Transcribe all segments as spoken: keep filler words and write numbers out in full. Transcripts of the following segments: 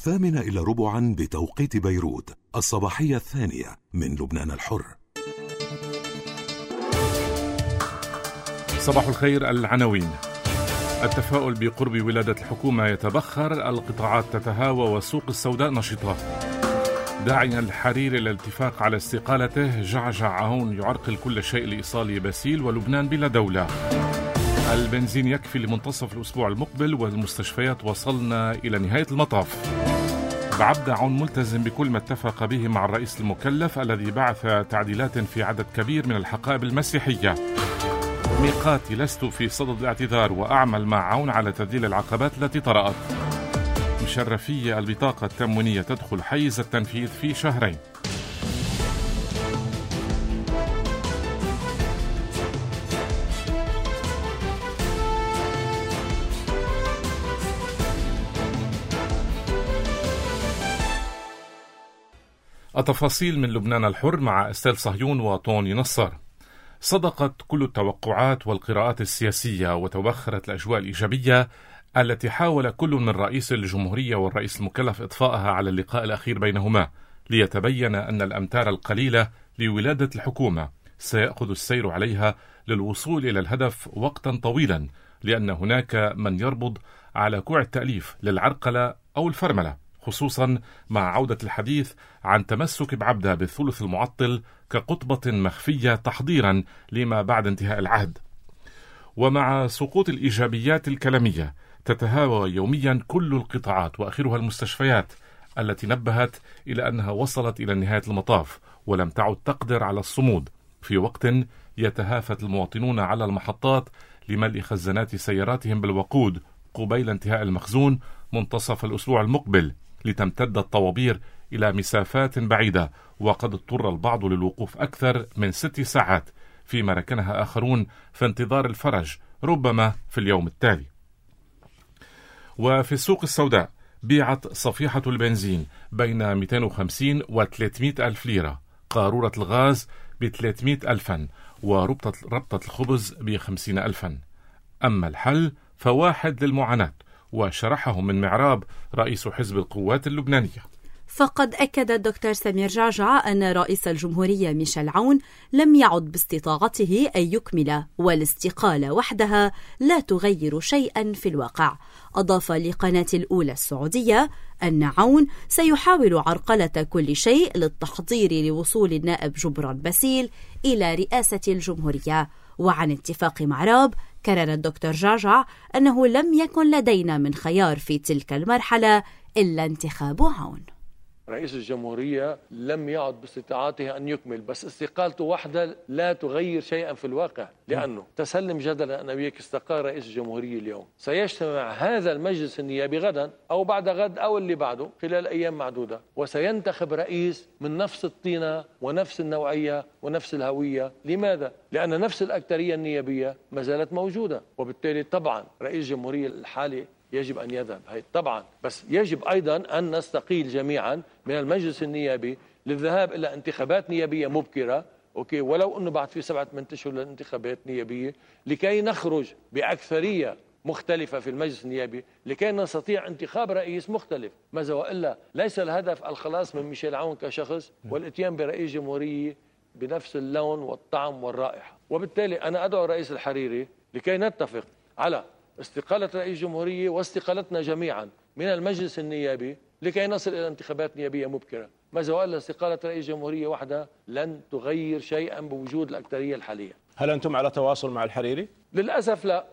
الثامنة إلى ربعا بتوقيت بيروت، الصباحية الثانية من لبنان الحر. صباح الخير. العناوين: التفاؤل بقرب ولادة الحكومة يتبخر، القطاعات تتهاوى والسوق السوداء نشطة. داعيا الحريري للاتفاق على استقالته، جعجع عون يعرقل كل شيء لإيصال باسيل ولبنان بلا دولة. البنزين يكفي لمنتصف الأسبوع المقبل والمستشفيات وصلنا إلى نهاية المطاف. بعبدة عون ملتزم بكل ما اتفق به مع الرئيس المكلف الذي بعث تعديلات في عدد كبير من الحقائب المسيحية. ميقاتي لست في صدد الاعتذار وأعمل مع عون على تذليل العقبات التي طرأت. مشرفية البطاقة التموينية تدخل حيز التنفيذ في شهرين. التفاصيل من لبنان الحر مع استيل صهيون وطوني نصر. صدقت كل التوقعات والقراءات السياسية وتبخرت الأجواء الإيجابية التي حاول كل من رئيس الجمهورية والرئيس المكلف إطفائها على اللقاء الأخير بينهما، ليتبين أن الأمتار القليلة لولادة الحكومة سيأخذ السير عليها للوصول إلى الهدف وقتا طويلا، لأن هناك من يربض على كوع التأليف للعرقلة أو الفرملة، خصوصا مع عودة الحديث عن تمسك بعبدة بالثلث المعطل كقطبة مخفية تحضيرا لما بعد انتهاء العهد. ومع سقوط الإيجابيات الكلامية تتهاوى يوميا كل القطاعات وآخرها المستشفيات التي نبهت إلى أنها وصلت إلى نهاية المطاف ولم تعد تقدر على الصمود، في وقت يتهافت المواطنون على المحطات لملء خزانات سياراتهم بالوقود قبيل انتهاء المخزون منتصف الأسبوع المقبل، لتمتد الطوابير إلى مسافات بعيدة، وقد اضطر البعض للوقوف أكثر من ست ساعات فيما ركنها آخرون في انتظار الفرج ربما في اليوم التالي. وفي السوق السوداء بيعت صفيحة البنزين بين مئتين وخمسين و ثلاثمئة ألف ليرة، قارورة الغاز ب ثلاثمئة ألفا، وربطة ربطة الخبز ب خمسين ألفا. أما الحل فواحد للمعاناة، وشرحه من معراب رئيس حزب القوات اللبنانية. فقد أكد الدكتور سمير جعجع أن رئيس الجمهورية ميشيل عون لم يعد باستطاعته أن يكمل، والاستقالة وحدها لا تغير شيئا في الواقع. أضاف لقناة الأولى السعودية أن عون سيحاول عرقلة كل شيء للتحضير لوصول النائب جبران باسيل إلى رئاسة الجمهورية. وعن اتفاق معراب كرر الدكتور جعجع أنه لم يكن لدينا من خيار في تلك المرحلة إلا انتخاب عون. رئيس الجمهورية لم يعد باستطاعته أن يكمل، بس استقالته وحدها لا تغير شيئا في الواقع، لأنه تسلم جدلا أن أبيك استقال رئيس الجمهورية اليوم، سيجتمع هذا المجلس النيابي غدا أو بعد غد أو اللي بعده خلال أيام معدودة، وسينتخب رئيس من نفس الطينة ونفس النوعية ونفس الهوية. لماذا؟ لأن نفس الأكترية النيابية ما زالت موجودة، وبالتالي طبعا رئيس الجمهورية الحالي يجب أن يذهب، هي طبعا، بس يجب أيضا أن نستقيل جميعا من المجلس النيابي للذهاب إلى انتخابات نيابية مبكرة، أوكي، ولو أنه بعد في سبعة من أشهر للانتخابات نيابية، لكي نخرج بأكثرية مختلفة في المجلس النيابي لكي نستطيع انتخاب رئيس مختلف. ماذا وإلا ليس الهدف الخلاص من ميشيل عون كشخص والاتيان برئيس جمهورية بنفس اللون والطعم والرائحة. وبالتالي أنا أدعو الرئيس الحريري لكي نتفق على استقالة رئيس جمهورية واستقالتنا جميعا من المجلس النيابي لكي نصل إلى انتخابات نيابية مبكرة. ماذا وإلا استقالة رئيس جمهورية وحدها لن تغير شيئا بوجود الأكثرية الحالية. هل أنتم على تواصل مع الحريري؟ للأسف لا.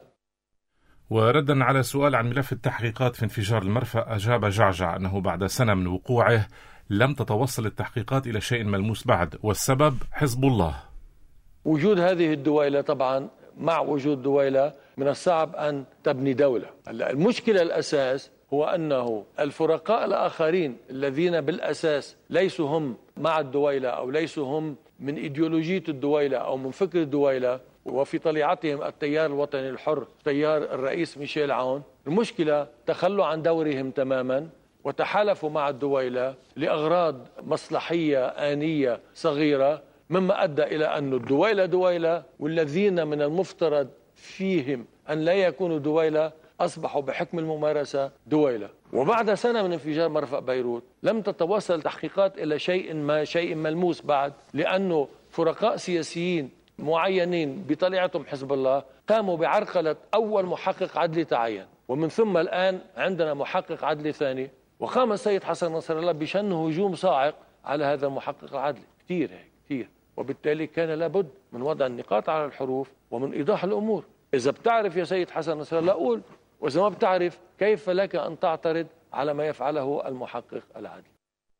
وردا على سؤال عن ملف التحقيقات في انفجار المرفأ، أجاب جعجع أنه بعد سنة من وقوعه لم تتوصل التحقيقات إلى شيء ملموس بعد، والسبب حزب الله. وجود هذه الدويلة طبعا، مع وجود دويلة من الصعب أن تبني دولة. المشكلة الأساس هو أنه الفرقاء الآخرين الذين بالأساس ليسوا هم مع الدويلة أو ليسوا هم من إيديولوجية الدويلة أو من فكر الدويلة وفي طليعتهم التيار الوطني الحر تيار الرئيس ميشيل عون، المشكلة تخلوا عن دورهم تماما وتحالفوا مع الدويلة لأغراض مصلحية آنية صغيرة، مما أدى إلى أن الدويلة دويلة والذين من المفترض فيهم أن لا يكونوا دويلة أصبحوا بحكم الممارسة دويلة. وبعد سنة من انفجار مرفأ بيروت لم تتوصل التحقيقات إلى شيء ما شيء ملموس بعد، لأنه فرقاء سياسيين معينين بطليعتهم حزب الله قاموا بعرقلة أول محقق عدلي تعين، ومن ثم الآن عندنا محقق عدلي ثاني، وقام السيد حسن نصر الله بشن هجوم صاعق على هذا المحقق العدلي. كثير هيك كثير، وبالتالي كان لابد من وضع النقاط على الحروف ومن إيضاح الأمور. إذا بتعرف يا سيد حسن نصر الله قول، وإذا ما بتعرف كيف لك أن تعترض على ما يفعله المحقق العدلي.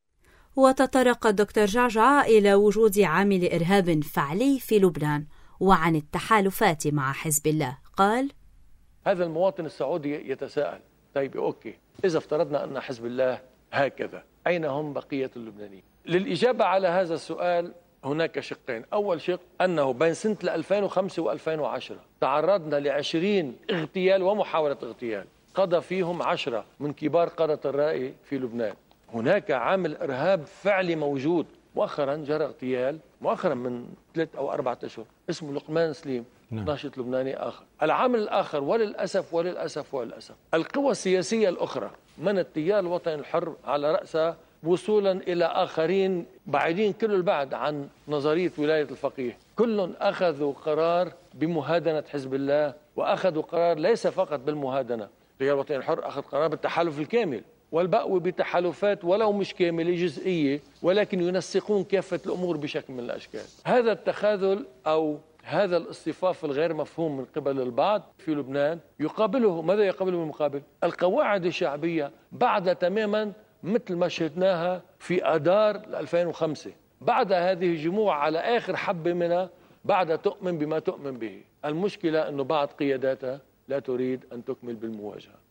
وتطرق الدكتور جعجع إلى وجود عامل إرهاب فعلي في لبنان وعن التحالفات مع حزب الله. قال: هذا المواطن السعودي يتساءل، طيب أوكي، إذا افترضنا أن حزب الله هكذا، أين هم بقية اللبنانيين؟ للإجابة على هذا السؤال هناك شقين. أول شق أنه بين سنة ألفين وخمسة وألفين وعشرة تعرضنا لعشرين اغتيال ومحاولة اغتيال، قضى فيهم عشرة من كبار قادة الرأي في لبنان. هناك عامل إرهاب فعلي موجود. مؤخرا جرى اغتيال مؤخرا من ثلاث أو أربعة أشهر اسمه لقمان سليم، ناشط لبناني آخر. العامل الآخر وللأسف وللأسف وللأسف القوى السياسية الأخرى من التيار الوطني الحر على رأسها، وصولا إلى آخرين بعيدين كل البعد عن نظرية ولاية الفقيه، كل أخذوا قرار بمهادنة حزب الله، وأخذوا قرار ليس فقط بالمهادنة. التيار الوطني الحر أخذ قرار بالتحالف الكامل، والبقوا بتحالفات ولو مش كاملة جزئية، ولكن ينسقون كافة الأمور بشكل من الأشكال. هذا التخاذل أو هذا الاصطفاف الغير مفهوم من قبل البعض في لبنان يقابله ماذا يقابله بالمقابل؟ القواعد الشعبية بعد تماما مثل ما شهدناها في آذار ألفين وخمسة، بعد هذه الجموع على آخر حبة منها بعد تؤمن بما تؤمن به. المشكلة أنه بعض قياداتها لا تريد أن تكمل بالمواجهة.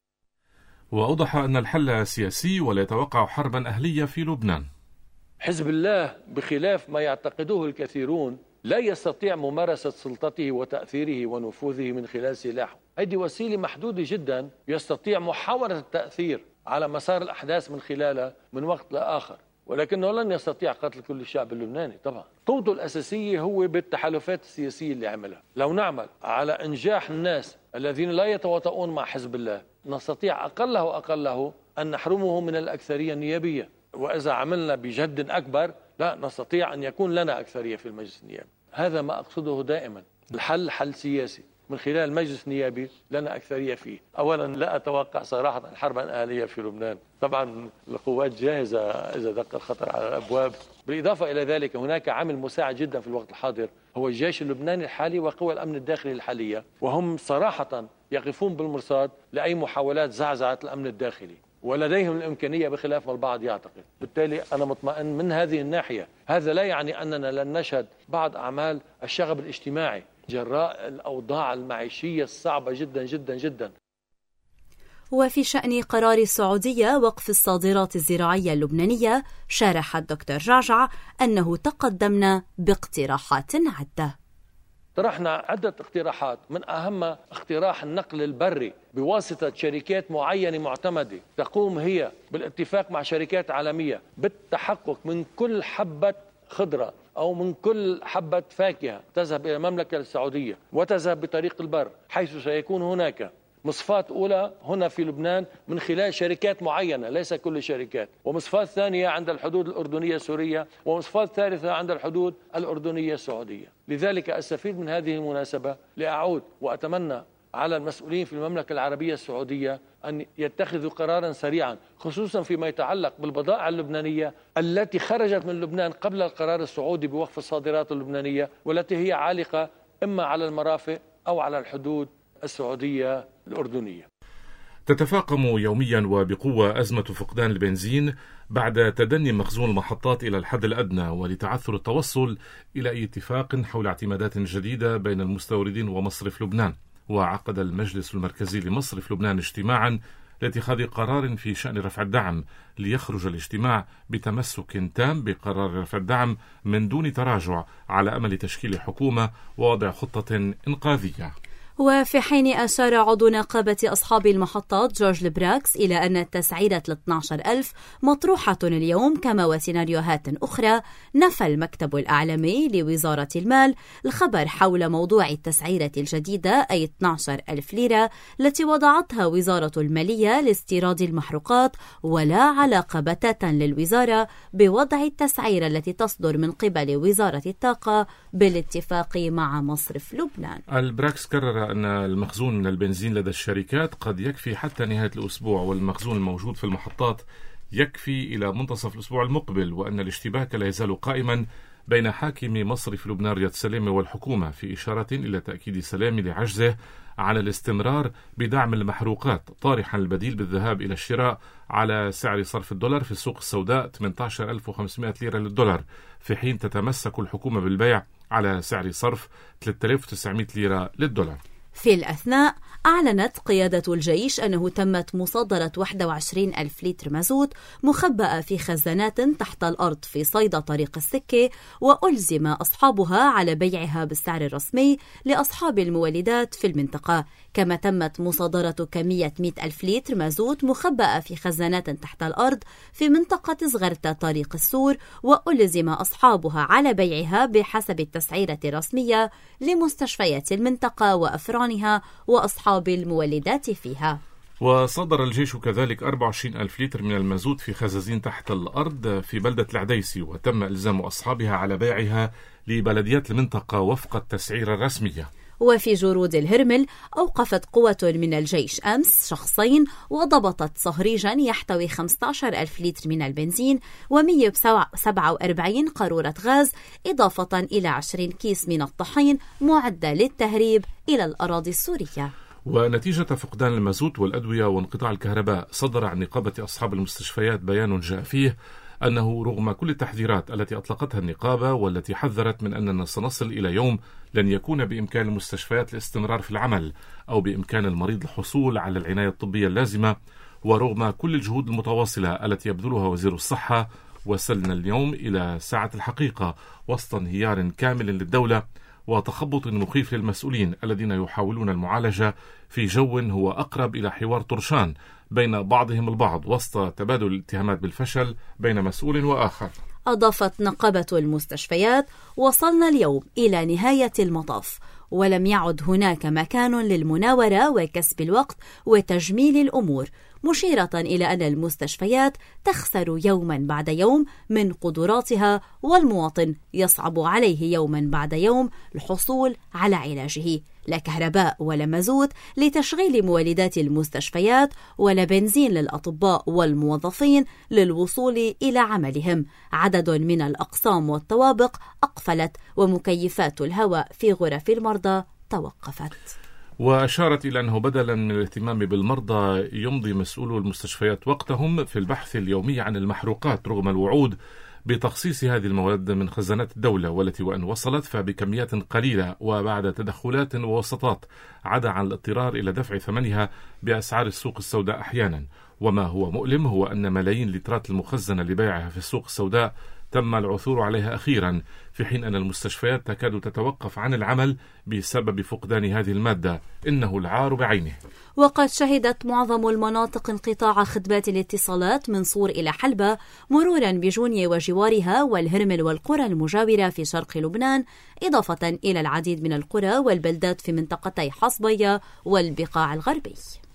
وأوضح أن الحل سياسي ولا يتوقع حربا أهلية في لبنان. حزب الله بخلاف ما يعتقده الكثيرون لا يستطيع ممارسة سلطته وتأثيره ونفوذه من خلال سلاحه. هذه وسيلة محدودة جدا يستطيع محاولة التأثير على مسار الأحداث من خلالها من وقت لآخر، ولكنه لن يستطيع قتل كل الشعب اللبناني. طبعا قوته الأساسية هو بالتحالفات السياسية اللي عملها. لو نعمل على إنجاح الناس الذين لا يتواطؤون مع حزب الله نستطيع أقله وأقله أن نحرمه من الأكثرية النيابية، وإذا عملنا بجد أكبر لا نستطيع أن يكون لنا أكثرية في المجلس النيابي. هذا ما أقصده دائما، الحل حل سياسي من خلال المجلس النيابي لنا أكثرية فيه. أولا لا أتوقع صراحة حربا آلية في لبنان، طبعا القوات جاهزة إذا دق الخطر على الأبواب. بالإضافة إلى ذلك هناك عامل مساعد جدا في الوقت الحاضر هو الجيش اللبناني الحالي وقوى الأمن الداخلي الحالية، وهم صراحة يقفون بالمرصاد لأي محاولات زعزعة الأمن الداخلي، ولديهم الإمكانية بخلاف ما البعض يعتقد. بالتالي أنا مطمئن من هذه الناحية. هذا لا يعني أننا لن نشهد بعض أعمال الشغب الاجتماعي جراء الأوضاع المعيشية الصعبة جدا جدا جدا. وفي شأن قرار السعودية وقف الصادرات الزراعية اللبنانية، شارح الدكتور جعجع أنه تقدمنا باقتراحات عدة. طرحنا عدة اقتراحات، من أهمها اقتراح النقل البري بواسطة شركات معينة معتمدة تقوم هي بالاتفاق مع شركات عالمية بالتحقق من كل حبة خضرة أو من كل حبة فاكهة تذهب إلى المملكة السعودية وتذهب بطريق البر، حيث سيكون هناك مصفات أولى هنا في لبنان من خلال شركات معينة ليس كل الشركات، ومصفات ثانية عند الحدود الأردنية السورية، ومصفات ثالثة عند الحدود الأردنية السعودية. لذلك أستفيد من هذه المناسبة لأعود وأتمنى على المسؤولين في المملكة العربية السعودية أن يتخذوا قرارا سريعا، خصوصا فيما يتعلق بالبضائع اللبنانية التي خرجت من لبنان قبل القرار السعودي بوقف الصادرات اللبنانية، والتي هي عالقة إما على المرافق أو على الحدود السعودية الأردنية. تتفاقم يوميا وبقوة أزمة فقدان البنزين بعد تدني مخزون المحطات إلى الحد الأدنى ولتعثر التوصل إلى أي اتفاق حول اعتمادات جديدة بين المستوردين ومصرف لبنان. وعقد المجلس المركزي لمصرف لبنان اجتماعا لاتخاذ قرار في شأن رفع الدعم، ليخرج الاجتماع بتمسك تام بقرار رفع الدعم من دون تراجع على أمل تشكيل حكومة ووضع خطة إنقاذية. وفي حين أشار عضو نقابة أصحاب المحطات جورج البراكس إلى أن تسعيرة اثني عشر ألف مطروحة اليوم كما وسيناريوهات أخرى، نفى المكتب الأعلامي لوزارة المال الخبر حول موضوع التسعيرة الجديدة أي اثني عشر ألف ليرة التي وضعتها وزارة المالية لاستيراد المحروقات، ولا علاقة بتاتا للوزارة بوضع التسعيرة التي تصدر من قبل وزارة الطاقة بالاتفاق مع مصرف لبنان. البراكس كرر أن المخزون من البنزين لدى الشركات قد يكفي حتى نهاية الأسبوع، والمخزون الموجود في المحطات يكفي إلى منتصف الأسبوع المقبل، وأن الاشتباك لا يزال قائما بين حاكم مصرف لبنان رياض سلامة والحكومة، في إشارة إلى تأكيد سلامة لعجزه على الاستمرار بدعم المحروقات، طارحا البديل بالذهاب إلى الشراء على سعر صرف الدولار في السوق السوداء ثمانية عشر ألف وخمسمائة ليرة للدولار، في حين تتمسك الحكومة بالبيع على سعر صرف ثلاثة آلاف وتسعمائة ليرة للدولار. في الأثناء أعلنت قيادة الجيش أنه تمت مصادرة واحد وعشرين ألف لتر مازوت مخبأة في خزانات تحت الأرض في صيدا طريق السكة، وألزم أصحابها على بيعها بالسعر الرسمي لأصحاب المولدات في المنطقة. كما تمت مصادرة كمية مئة ألف لتر مازوت مخبأة في خزانات تحت الأرض في منطقة زغرتة طريق السور، وألزم أصحابها على بيعها بحسب التسعيرة الرسمية لمستشفيات المنطقة وأفرانها وأصحاب المولدات فيها. وصدر الجيش كذلك أربعة وعشرين ألف لتر من المازوت في خزازين تحت الأرض في بلدة العديسي، وتم إلزام أصحابها على بيعها لبلديات المنطقة وفق التسعيرة الرسمية. وفي جرود الهرمل أوقفت قوة من الجيش أمس شخصين وضبطت صهريجا يحتوي خمسة عشر ألف لتر من البنزين ومئة وسبعة وأربعين قارورة غاز، إضافة إلى عشرين كيس من الطحين معدة للتهريب إلى الأراضي السورية. ونتيجة فقدان المازوت والأدوية وانقطاع الكهرباء، صدر عن نقابة أصحاب المستشفيات بيان جاء فيه أنه رغم كل التحذيرات التي أطلقتها النقابة والتي حذرت من أننا سنصل إلى يوم لن يكون بإمكان المستشفيات الاستمرار في العمل أو بإمكان المريض الحصول على العناية الطبية اللازمة، ورغم كل الجهود المتواصلة التي يبذلها وزير الصحة، وصلنا اليوم إلى ساعة الحقيقة وسط انهيار كامل للدولة وتخبط مخيف للمسؤولين الذين يحاولون المعالجة في جو هو أقرب إلى حوار طرشان بين بعضهم البعض وسط تبادل الاتهامات بالفشل بين مسؤول وآخر. أضافت نقابة المستشفيات: وصلنا اليوم إلى نهاية المطاف، ولم يعد هناك مكان للمناورة وكسب الوقت وتجميل الأمور، مشيرة إلى أن المستشفيات تخسر يوما بعد يوم من قدراتها، والمواطن يصعب عليه يوما بعد يوم الحصول على علاجه. لا كهرباء ولا مازوت لتشغيل مولدات المستشفيات، ولا بنزين للأطباء والموظفين للوصول إلى عملهم. عدد من الأقسام والطوابق أقفلت، ومكيفات الهواء في غرف المرضى توقفت. وأشارت إلى أنه بدلا من الاهتمام بالمرضى يمضي مسؤولو المستشفيات وقتهم في البحث اليومي عن المحروقات رغم الوعود بتخصيص هذه المواد من خزانات الدولة، والتي وأن وصلت فبكميات قليلة وبعد تدخلات ووسطات عدا عن الاضطرار إلى دفع ثمنها بأسعار السوق السوداء أحيانا. وما هو مؤلم هو أن ملايين اللترات المخزنة لبيعها في السوق السوداء تم العثور عليها أخيرا، في حين أن المستشفيات تكاد تتوقف عن العمل بسبب فقدان هذه المادة. إنه العار بعينه. وقد شهدت معظم المناطق انقطاع خدمات الاتصالات من صور إلى حلبة، مرورا بجونية وجوارها والهرمل والقرى المجاورة في شرق لبنان، إضافة إلى العديد من القرى والبلدات في منطقتي حصبية والبقاع الغربي.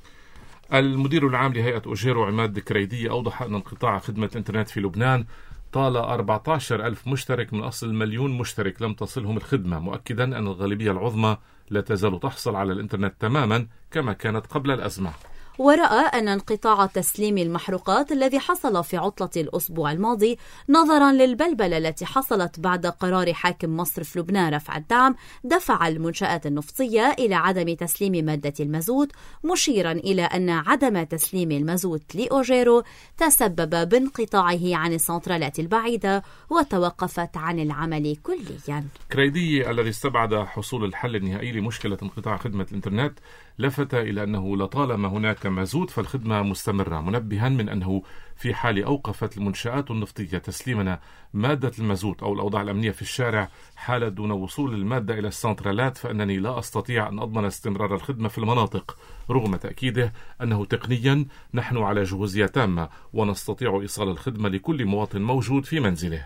المدير العام لهيئة أوجيرو عماد كريدي أوضح أن انقطاع خدمة الإنترنت في لبنان طال أربعة عشر ألف مشترك من أصل مليون مشترك لم تصلهم الخدمة، مؤكدا أن الغالبية العظمى لا تزال تحصل على الإنترنت تماما كما كانت قبل الأزمة. ورأى أن انقطاع تسليم المحروقات الذي حصل في عطلة الأسبوع الماضي نظرا للبلبلة التي حصلت بعد قرار حاكم مصرف لبنان رفع الدعم دفع المنشآت النفطية إلى عدم تسليم مادة المازوت، مشيرا إلى أن عدم تسليم المازوت لأوجيرو تسبب بانقطاعه عن السنترالات البعيدة وتوقفت عن العمل كليا. كريدي الذي استبعد حصول الحل النهائي لمشكلة انقطاع خدمة الإنترنت لفت إلى أنه لطالما هناك كمازوت فالخدمة مستمرة، منبها من أنه في حال أوقفت المنشآت النفطية تسليمنا مادة المازوت أو الأوضاع الأمنية في الشارع حالة دون وصول المادة إلى السنترالات، فإنني لا أستطيع أن أضمن استمرار الخدمة في المناطق، رغم تأكيده أنه تقنيا نحن على جهوزية تامة ونستطيع إيصال الخدمة لكل مواطن موجود في منزله.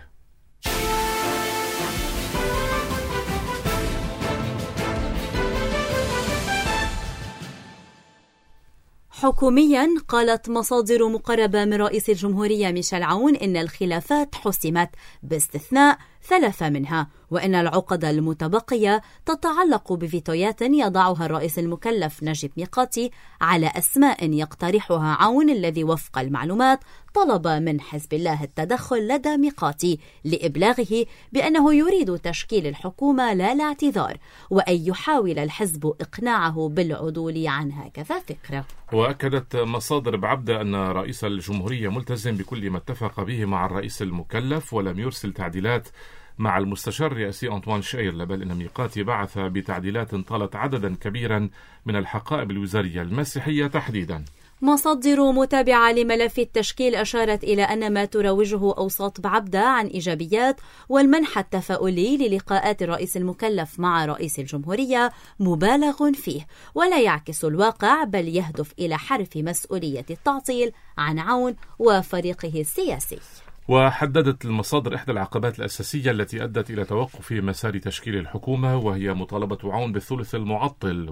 حكوميا قالت مصادر مقربة من رئيس الجمهورية ميشيل عون إن الخلافات حسمت باستثناء ثلاثة منها، وإن العقد المتبقية تتعلق بفيتويات يضعها الرئيس المكلف نجيب ميقاتي على أسماء يقترحها عون، الذي وفق المعلومات طلب من حزب الله التدخل لدى ميقاتي لإبلاغه بأنه يريد تشكيل الحكومة لا الاعتذار، وأن يحاول الحزب إقناعه بالعدول عن هكذا فكرة. وأكدت مصادر بعبدة أن رئيس الجمهورية ملتزم بكل ما اتفق به مع الرئيس المكلف ولم يرسل تعديلات مع المستشار الرئاسي أنطوان شاير، بل إن ميقاتي بعث بتعديلات طالت عددا كبيرا من الحقائب الوزارية المسيحية تحديدا. مصادر متابعة لملف التشكيل أشارت إلى أن ما تروجه أوساط بعبدة عن إيجابيات والمنح التفاؤلي للقاءات الرئيس المكلف مع رئيس الجمهورية مبالغ فيه ولا يعكس الواقع، بل يهدف إلى حرف مسؤولية التعطيل عن عون وفريقه السياسي. وحددت المصادر إحدى العقبات الأساسية التي أدت إلى توقف مسار تشكيل الحكومة، وهي مطالبة عون بالثلث المعطل،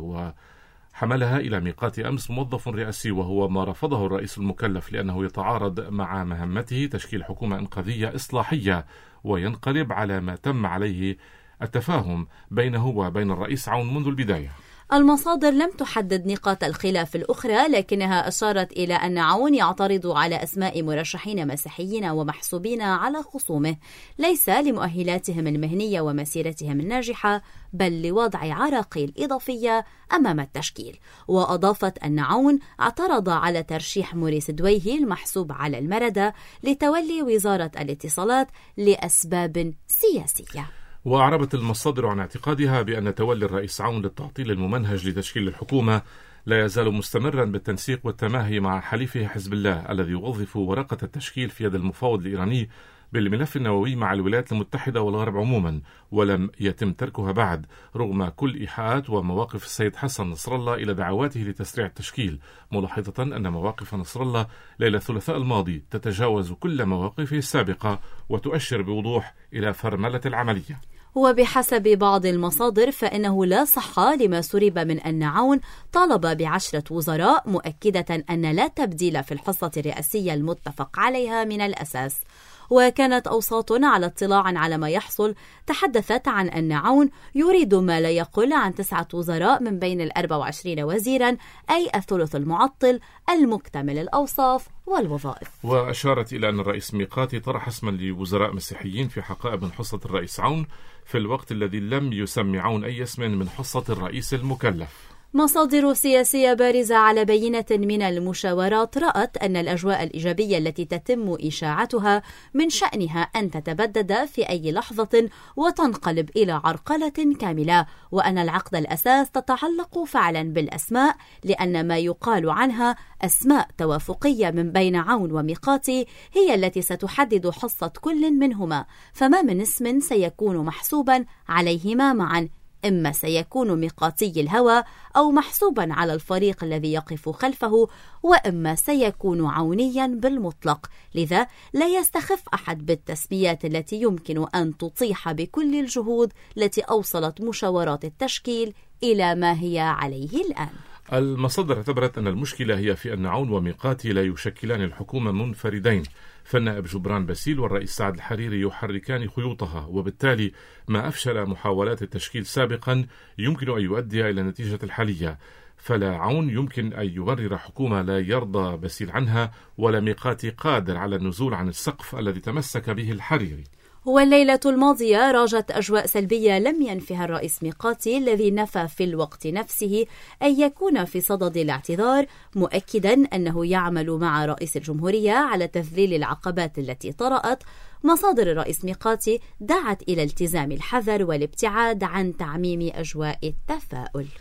وحملها إلى ميقات أمس موظف رئاسي، وهو ما رفضه الرئيس المكلف لأنه يتعارض مع مهمته تشكيل حكومة إنقاذية إصلاحية، وينقلب على ما تم عليه التفاهم بينه وبين الرئيس عون منذ البداية. المصادر لم تحدد نقاط الخلاف الأخرى، لكنها أشارت إلى أن عون يعترض على أسماء مرشحين مسيحيين ومحسوبين على خصومه، ليس لمؤهلاتهم المهنية ومسيرتهم الناجحة، بل لوضع عراقيل إضافية أمام التشكيل. وأضافت أن عون اعترض على ترشيح موريس دويهي المحسوب على المردة لتولي وزارة الاتصالات لأسباب سياسية. وأعربت المصادر عن اعتقادها بأن تولي الرئيس عون للتعطيل الممنهج لتشكيل الحكومة لا يزال مستمرا بالتنسيق والتماهي مع حليفه حزب الله الذي يوظف ورقة التشكيل في يد المفاوض الإيراني بالملف النووي مع الولايات المتحدة والغرب عموما، ولم يتم تركها بعد رغم كل إيحاءات ومواقف السيد حسن نصر الله إلى دعواته لتسريع التشكيل، ملاحظة أن مواقف نصر الله ليلة الثلاثاء الماضي تتجاوز كل مواقفه السابقة وتؤشر بوضوح إلى فرملة العملية. وبحسب بعض المصادر فإنه لا صحة لما سرب من أن عون طالب بعشرة وزراء، مؤكدة أن لا تبديل في الحصة الرئاسية المتفق عليها من الأساس. وكانت أوساط على اطلاع على ما يحصل تحدثت عن أن عون يريد ما لا يقل عن تسعة وزراء من بين الأربع وعشرين وزيرا، أي الثلث المعطل المكتمل الأوصاف والوظائف. وأشارت إلى أن الرئيس ميقاتي طرح اسما لوزراء مسيحيين في حقائب من حصة الرئيس عون في الوقت الذي لم يسمي عون أي اسم من حصة الرئيس المكلف. مصادر سياسية بارزة على بينة من المشاورات رأت أن الأجواء الإيجابية التي تتم إشاعتها من شأنها أن تتبدد في أي لحظة وتنقلب إلى عرقلة كاملة، وأن العقد الأساس تتعلق فعلا بالأسماء، لأن ما يقال عنها أسماء توافقية من بين عون وميقاتي هي التي ستحدد حصة كل منهما، فما من اسم سيكون محسوبا عليهما معا، إما سيكون ميقاتي الهوى أو محسوبا على الفريق الذي يقف خلفه، وإما سيكون عونيا بالمطلق. لذا لا يستخف أحد بالتسميات التي يمكن أن تطيح بكل الجهود التي أوصلت مشاورات التشكيل إلى ما هي عليه الآن. المصادر اعتبرت أن المشكلة هي في أن عون وميقاتي لا يشكلان الحكومة منفردين، فالنائب جبران باسيل والرئيس سعد الحريري يحركان خيوطها، وبالتالي ما أفشل محاولات التشكيل سابقا يمكن أن يؤدي إلى النتيجة الحالية. فلا عون يمكن أن يمرر حكومة لا يرضى باسيل عنها، ولا ميقاتي قادر على النزول عن السقف الذي تمسك به الحريري. والليلة الماضية راجت أجواء سلبية لم ينفها الرئيس ميقاتي، الذي نفى في الوقت نفسه أن يكون في صدد الاعتذار، مؤكدا أنه يعمل مع رئيس الجمهورية على تذليل العقبات التي طرأت. مصادر الرئيس ميقاتي دعت إلى التزام الحذر والابتعاد عن تعميم أجواء التفاؤل.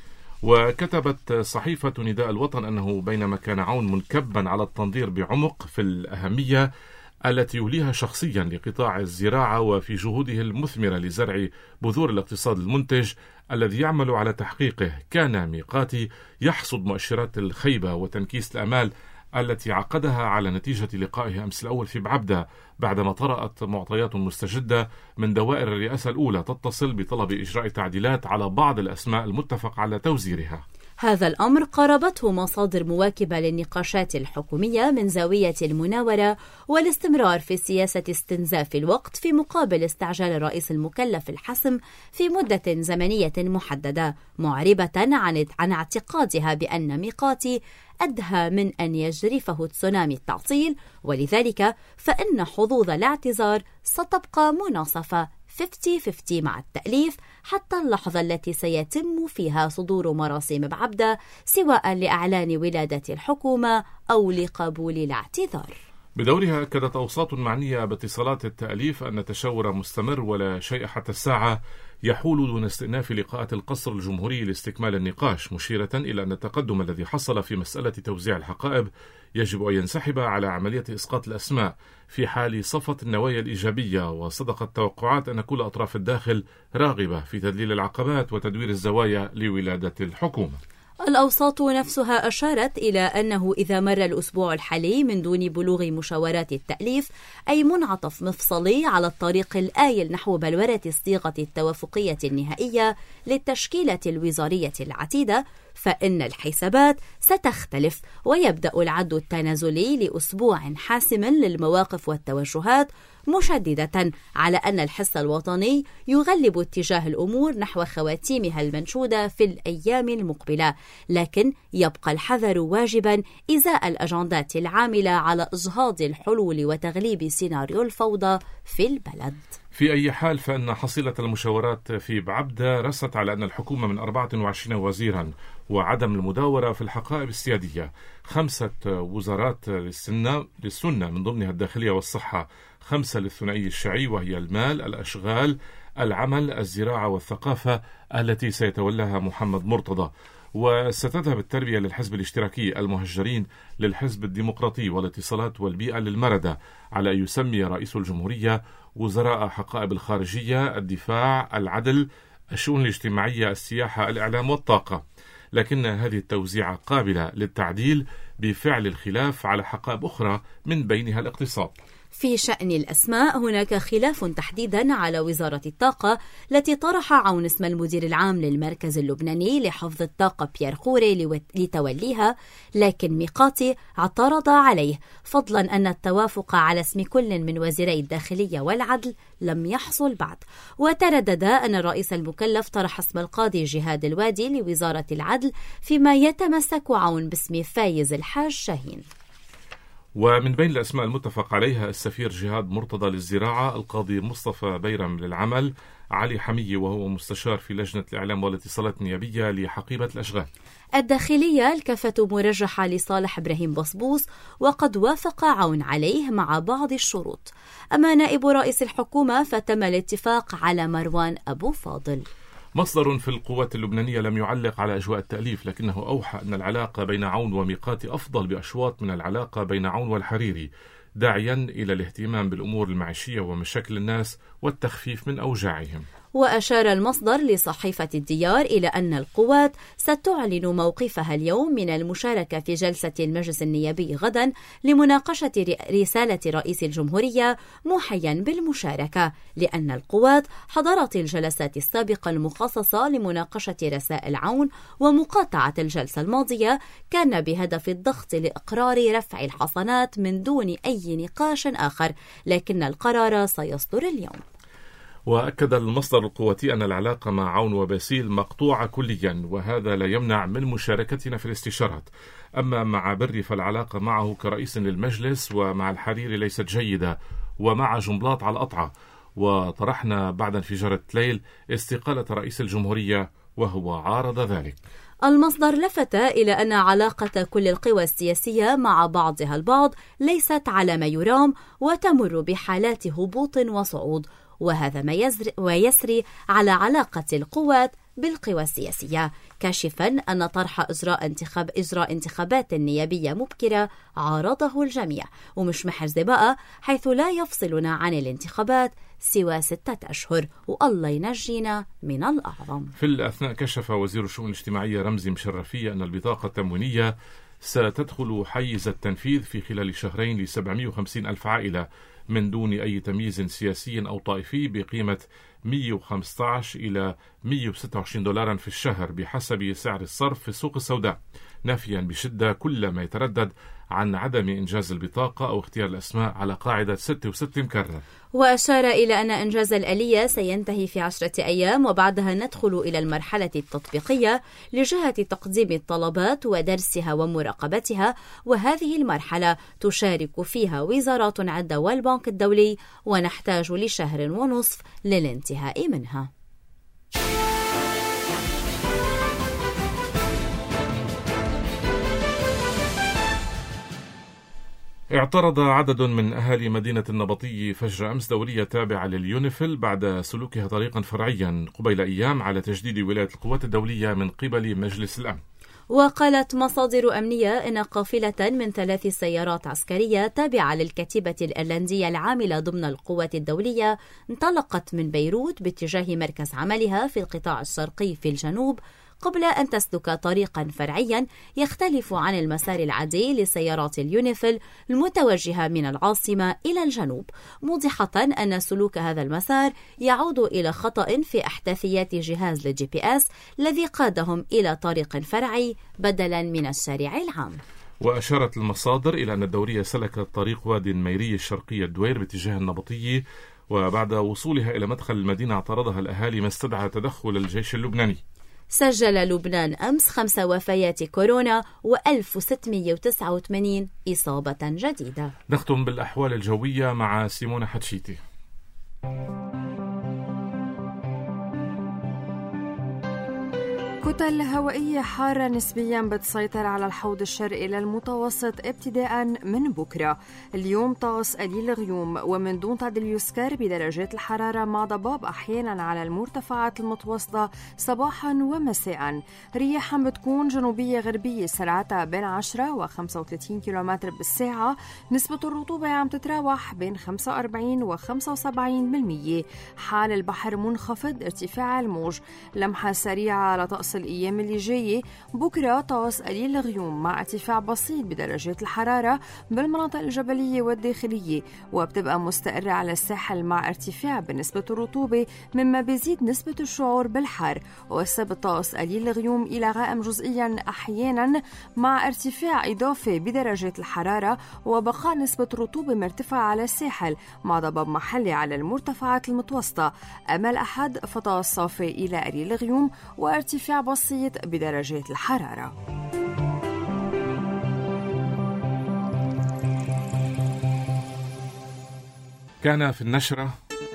وكتبت صحيفة نداء الوطن أنه بينما كان عون منكبا على التنظير بعمق في الأهمية التي يوليها شخصيا لقطاع الزراعة وفي جهوده المثمرة لزرع بذور الاقتصاد المنتج الذي يعمل على تحقيقه، كان ميقاتي يحصد مؤشرات الخيبة وتنكيس الآمال التي عقدها على نتيجة لقائه أمس الأول في بعبدة بعدما طرأت معطيات مستجدة من دوائر الرئاسة الأولى تتصل بطلب إجراء تعديلات على بعض الأسماء المتفق على توزيرها. هذا الأمر قاربته مصادر مواكبة للنقاشات الحكومية من زاوية المناورة والاستمرار في سياسة استنزاف الوقت في مقابل استعجال الرئيس المكلف الحسم في مدة زمنية محددة، معربة عن عن اعتقادها بأن ميقاتي أدهى من أن يجرفه تسونامي التعطيل، ولذلك فإن حظوظ الاعتذار ستبقى مناصفة خمسين خمسين مع التأليف حتى اللحظة التي سيتم فيها صدور مراسم بعبدة، سواء لإعلان ولادة الحكومة أو لقبول الاعتذار. بدورها أكدت أوساط معنية باتصالات التأليف أن التشاور مستمر ولا شيء حتى الساعة يحول دون استئناف لقاءات القصر الجمهوري لاستكمال النقاش، مشيرة إلى أن التقدم الذي حصل في مسألة توزيع الحقائب يجب أن ينسحب على عملية إسقاط الأسماء في حال صفت النوايا الإيجابية، وصدقت توقعات أن كل أطراف الداخل راغبة في تذليل العقبات وتدوير الزوايا لولادة الحكومة. الأوساط نفسها أشارت إلى أنه إذا مر الأسبوع الحالي من دون بلوغ مشاورات التأليف أي منعطف مفصلي على الطريق الآيل نحو بلورة الصيغة التوافقية النهائية للتشكيلة الوزارية العتيدة، فإن الحسابات ستختلف ويبدأ العد التنازلي لأسبوع حاسم للمواقف والتوجهات، مشددة على أن الحس الوطني يغلب اتجاه الأمور نحو خواتيمها المنشودة في الأيام المقبلة، لكن يبقى الحذر واجبا إزاء الأجندات العاملة على إجهاض الحلول وتغليب سيناريو الفوضى في البلد. في أي حال فإن حصيلة المشاورات في بعبدة رست على أن الحكومة من أربعة وعشرين وزيرا وعدم المداورة في الحقائب السيادية، خمسة وزارات للسنة, للسنة من ضمنها الداخلية والصحة، خمسة للثنائي الشيعي وهي المال، الأشغال، العمل، الزراعة والثقافة التي سيتولاها محمد مرتضى، وستذهب التربية للحزب الاشتراكي، المهجرين للحزب الديمقراطي، والاتصالات والبيئة للمردة، على أن يسمي رئيس الجمهورية وزراء حقائب الخارجية، الدفاع، العدل، الشؤون الاجتماعية، السياحة، الإعلام والطاقة. لكن هذه التوزيعة قابلة للتعديل بفعل الخلاف على حقائب أخرى من بينها الاقتصاد. في شأن الأسماء هناك خلاف تحديدا على وزارة الطاقة التي طرح عون اسم المدير العام للمركز اللبناني لحفظ الطاقة بيير خوري لتوليها، لكن ميقاتي اعترض عليه، فضلا أن التوافق على اسم كل من وزيري الداخلية والعدل لم يحصل بعد، وتردد أن الرئيس المكلف طرح اسم القاضي جهاد الوادي لوزارة العدل، فيما يتمسك عون باسم فايز الحاج شاهين. ومن بين الأسماء المتفق عليها السفير جهاد مرتضى للزراعة، القاضي مصطفى بيرم للعمل، علي حمية وهو مستشار في لجنة الإعلام والاتصالات النيابية لحقيبة الأشغال. الداخلية الكفة مرجحة لصالح إبراهيم بصبوس، وقد وافق عون عليه مع بعض الشروط. أما نائب رئيس الحكومة فتم الاتفاق على مروان أبو فاضل. مصدر في القوات اللبنانية لم يعلق على أجواء التأليف، لكنه أوحى أن العلاقة بين عون وميقاتي أفضل بأشواط من العلاقة بين عون والحريري، داعيا إلى الاهتمام بالأمور المعيشية ومشاكل الناس والتخفيف من أوجاعهم. وأشار المصدر لصحيفة الديار إلى أن القوات ستعلن موقفها اليوم من المشاركة في جلسة المجلس النيابي غدا لمناقشة رسالة رئيس الجمهورية، موحيا بالمشاركة لأن القوات حضرت الجلسات السابقة المخصصة لمناقشة رسائل عون، ومقاطعة الجلسة الماضية كان بهدف الضغط لإقرار رفع الحصانات من دون أي نقاش آخر، لكن القرار سيصدر اليوم. وأكد المصدر القواتي أن العلاقة مع عون وباسيل مقطوعة كليا، وهذا لا يمنع من مشاركتنا في الاستشارات. أما مع بري فالعلاقة معه كرئيس للمجلس ومع الحريري ليست جيدة، ومع جنبلاط على القطعة، وطرحنا بعد انفجار ليل استقالة رئيس الجمهورية وهو عارض ذلك. المصدر لفت إلى أن علاقة كل القوى السياسية مع بعضها البعض ليست على ما يرام، وتمر بحالات هبوط وصعود، وهذا ما يسري على علاقة القوات بالقوى السياسية، كاشفا أن طرح إجراء انتخاب إجراء انتخابات نيابية مبكرة عارضه الجميع، ومش محرزة بقى حيث لا يفصلنا عن الانتخابات سوى ستة أشهر، والله ينجينا من الأعظم. في الأثناء كشف وزير الشؤون الاجتماعية رمزي مشرفية أن البطاقة التموينية ستدخل حيز التنفيذ في خلال شهرين ل سبعمئة وخمسين ألف عائلة من دون أي تمييز سياسي أو طائفي بقيمة مئة وخمسة عشر إلى مئة وستة وعشرين دولارا في الشهر بحسب سعر الصرف في السوق السوداء، نافيا بشدة كل ما يتردد عن عدم إنجاز البطاقة أو اختيار الأسماء على قاعدة ستة وستة مكرر. وأشار إلى أن إنجاز الآلية سينتهي في عشرة أيام، وبعدها ندخل إلى المرحلة التطبيقية لجهة تقديم الطلبات ودرسها ومراقبتها، وهذه المرحلة تشارك فيها وزارات عدة والبنك الدولي، ونحتاج لشهر ونصف للانتهاء منها. اعترض عدد من أهالي مدينة النبطية فجر أمس دورية تابعة لليونيفيل بعد سلوكها طريقا فرعيا قبيل أيام على تجديد ولاية القوات الدولية من قبل مجلس الأمن. وقالت مصادر أمنية إن قافلة من ثلاث سيارات عسكرية تابعة للكتيبة الإيرلندية العاملة ضمن القوات الدولية انطلقت من بيروت باتجاه مركز عملها في القطاع الشرقي في الجنوب، قبل أن تسلك طريقا فرعيا يختلف عن المسار العادي لسيارات اليونيفيل المتوجهة من العاصمة إلى الجنوب، موضحة أن سلوك هذا المسار يعود إلى خطأ في أحداثيات جهاز الجي بي إس الذي قادهم إلى طريق فرعي بدلا من الشارع العام. وأشارت المصادر إلى أن الدورية سلكت طريق وادي الميري الشرقي الدوير باتجاه النبطية، وبعد وصولها إلى مدخل المدينة اعترضها الأهالي ما استدعى تدخل الجيش اللبناني. سجل لبنان أمس خمس وفيات كورونا وألف وستمئة وتسعة وثمانين إصابة جديدة. نختم بالأحوال الجوية مع سيمونة حتشيتي. كتل هوائية حارة نسبيا بتسيطر على الحوض الشرقي للمتوسط ابتداء من بكرة. اليوم طقس قليل غيوم ومن دون تعديل يسكر بدرجات الحرارة مع ضباب أحيانا على المرتفعات المتوسطة صباحا ومساء. رياح بتكون جنوبية غربية سرعتها بين عشرة وخمسة وثلاثين كيلومتر بالساعة. نسبة الرطوبة عم تتراوح بين خمسة وأربعين وخمسة وسبعين بالمية. حال البحر منخفض، ارتفاع الموج. لمحة سريعة على طقس الأيام اللي جاية. بكرة طقس قليل غيوم مع ارتفاع بسيط بدرجات الحرارة بالمناطق الجبلية والداخلية، وبتبقى مستقرة على الساحل مع ارتفاع بنسبة الرطوبة مما بيزيد نسبة الشعور بالحر. والسبت طقس قليل غيوم إلى غائم جزئيا أحيانا مع ارتفاع إضافي بدرجات الحرارة وبقاء نسبة رطوبة مرتفعة على الساحل مع ضباب محلي على المرتفعات المتوسطة. أما الأحد فطقس صافي إلى قليل غيوم وارتفاع بسيط بدرجات الحرارة. كان في النشرة: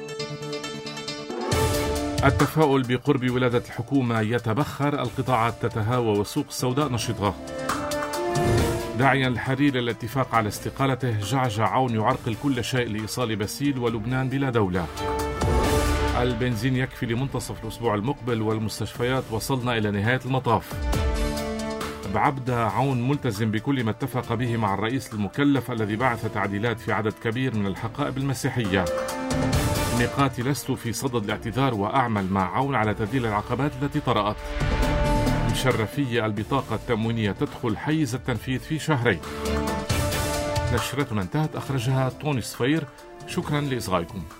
التفاؤل بقرب ولادة الحكومة يتبخر، القطاعات تتهاوى والسوق السوداء نشطة. داعيا الحريري للاتفاق على استقالته، جعجع عون يعرقل كل شيء لإيصال باسيل ولبنان بلا دولة. البنزين يكفي لمنتصف الأسبوع المقبل والمستشفيات وصلنا إلى نهاية المطاف. بعبدة عون ملتزم بكل ما اتفق به مع الرئيس المكلف الذي بعث تعديلات في عدد كبير من الحقائب المسيحية. نقاطي لست في صدد الاعتذار وأعمل مع عون على تذليل العقبات التي طرأت. مشرفية البطاقة التموينية تدخل حيز التنفيذ في شهرين. نشرتنا انتهت، أخرجها طوني صفير. شكرا لإصغائكم.